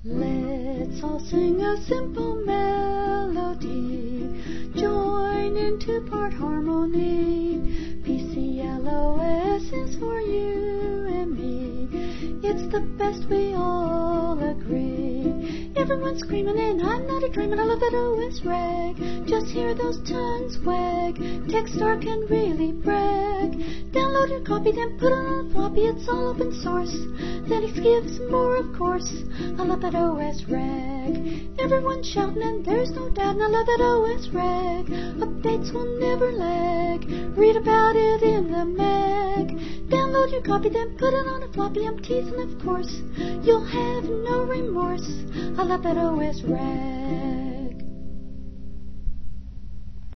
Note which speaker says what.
Speaker 1: Let's all sing a simple melody, join in two-part harmony. PCLOS is for you and me. It's the best, we all agree. Everyone's screaming and I'm not a dreamer. I love that OS rag. Just hear those tongues wag. Techstar can really brag. Download your copy, then put it on a floppy. It's all open source. Linux gives more, of course. I love that OS rag. Everyone's shouting and there's no doubt. And I love that OS rag. Updates will never lag. Read about it in the mag. Download your copy, then put it on a floppy. I'm teasing, of course. You'll have no remorse. I love that OS rag.